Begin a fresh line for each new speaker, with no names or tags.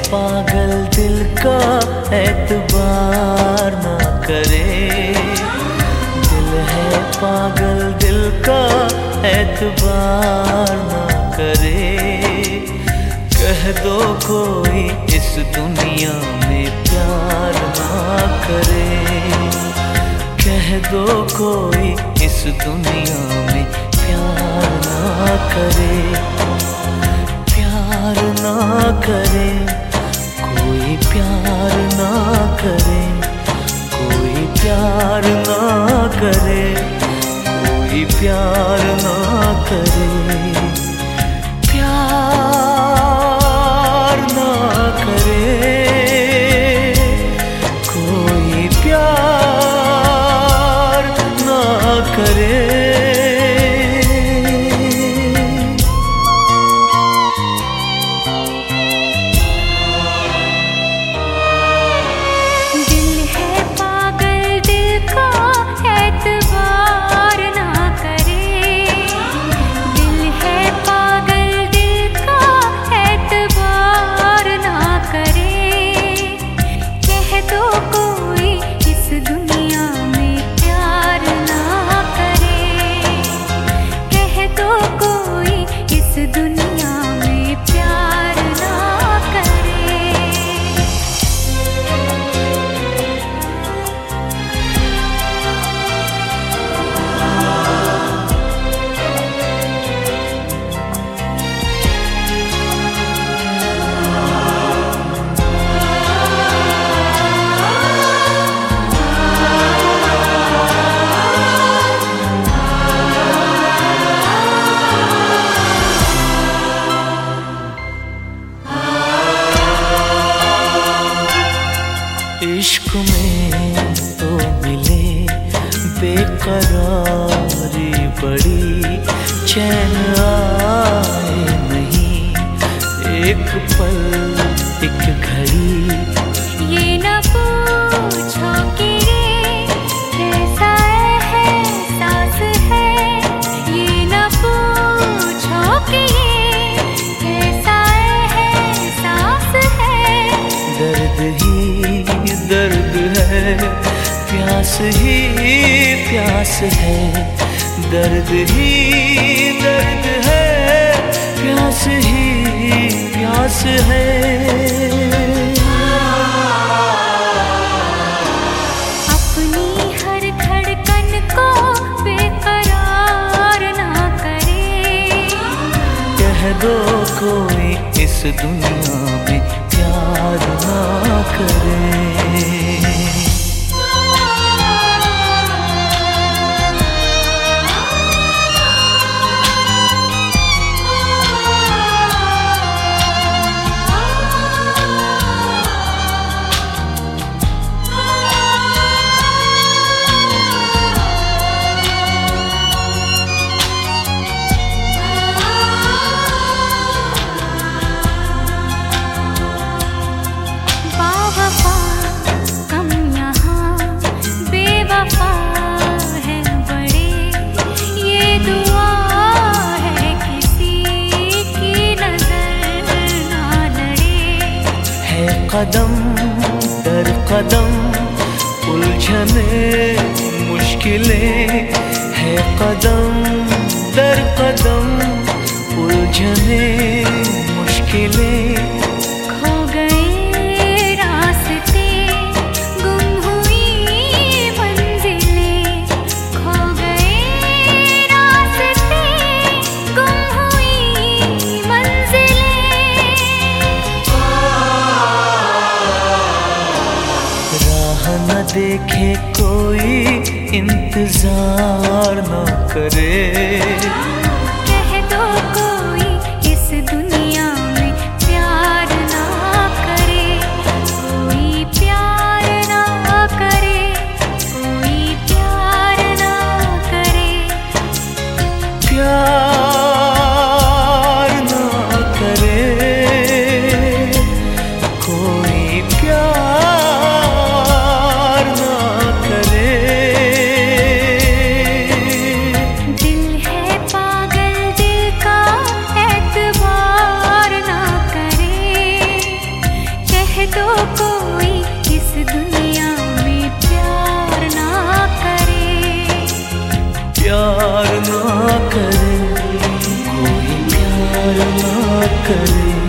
पागल दिल का एतबार ना करे। दिल है पागल दिल का एतबार ना करे। कह दो कोई इस दुनिया में प्यार ना करे। कह दो कोई इस दुनिया में प्यार ना करे। प्यार ना करे कोई, प्यार ना करे कोई, प्यार ना करे कोई, प्यार ना करे। प्यार ना करे कोई, प्यार ना करे। इश्क में तो मिले बेकरारी बड़ी, चैन आए नहीं एक पल एक घड़ी।
ये न पूछो कि ये कैसा एहसास है। ये न पूछो कि ये कैसा एहसास है।
दर्द ही दर्द है, प्यास ही प्यास है। दर्द ही दर्द है, प्यास ही प्यास है।
अपनी हर धड़कन को बेकरार ना करे।
कह दो कोई इस दुनिया में प्यार ना करे। कदम दर कदम उलझने मुश्किलें है। कदम दर कदम उलझने मुश्किलें।
खो गए रास्ते, गुम हुई मंजिलें। खो गए रास्ते, गुम हुई मंजिलें।
राह न देखे कोई, इंतजार न करे।
कह दो कोई इस दुनिया में प्यार ना करे। कोई प्यार ना करे कोई, प्यार ना करे।
प्यार ना करे कोई, प्यार ना करे।
दिल है पागल
ना करे, कोई प्यार ना करे।